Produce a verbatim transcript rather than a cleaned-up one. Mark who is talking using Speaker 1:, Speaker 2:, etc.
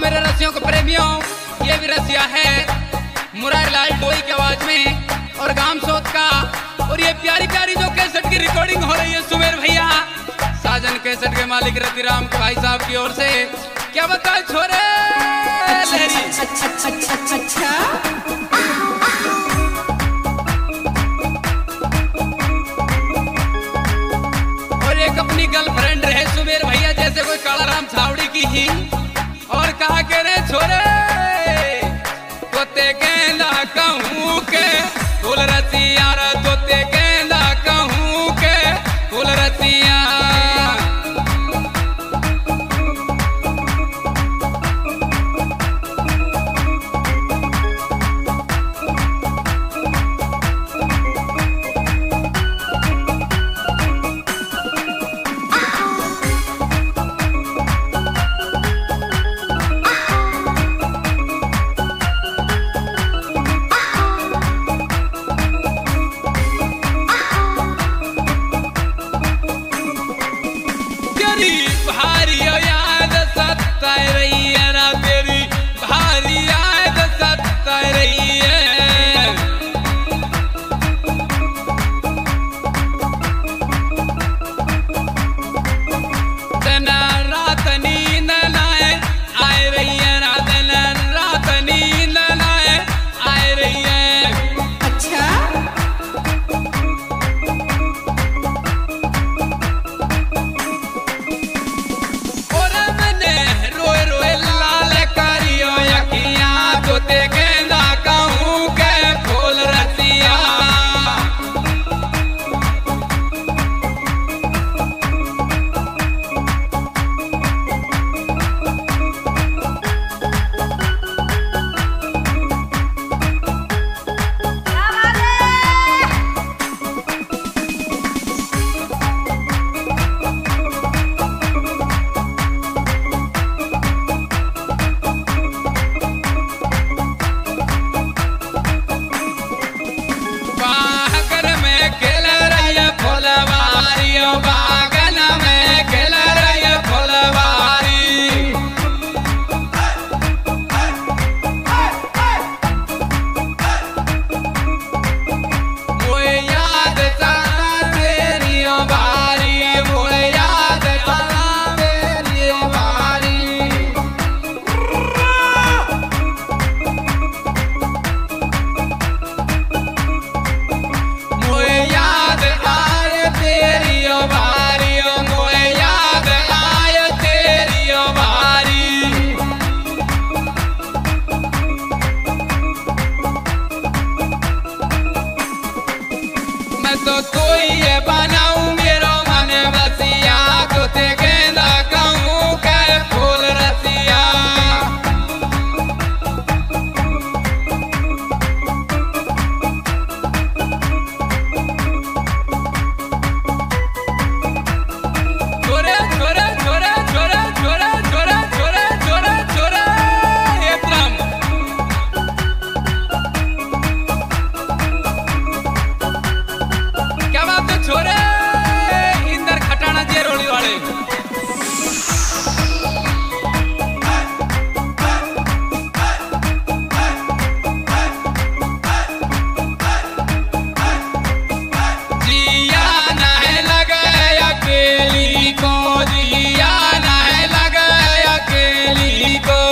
Speaker 1: मेरे रसियों के प्रेमियों, ये भी रसिया है मुरारी लाल टोई की आवाज में और गाम सोत का। और ये प्यारी प्यारी जो कैसेट की रिकॉर्डिंग हो रही है सुमेर भैया साजन कैसेट के मालिक रतिराम के भाई साहब की ओर से। क्या बता छोरे अच्छा और एक अपनी गर्लफ्रेंड रहे सुमेर भैया जैसे कोई कालाराम छावड़ी की ही। और कहा के रे छोरे तोते गेंदा कहूँ के फूल रसिया तोते गेंदा कहूँ के फूल रसिया। तो कोई ये बनाऊं मेरो मन बसिया तोते गेंदा कहूँ के फूल रसिया। छोरे छोरे छोरे छोरे छोरे छोरे छोरे छोरे छोरे एकदम छोरे इंदर खटाना जे रोली वाले जिया नहीं लगे अकेली को जिया नहीं लगे अकेली को।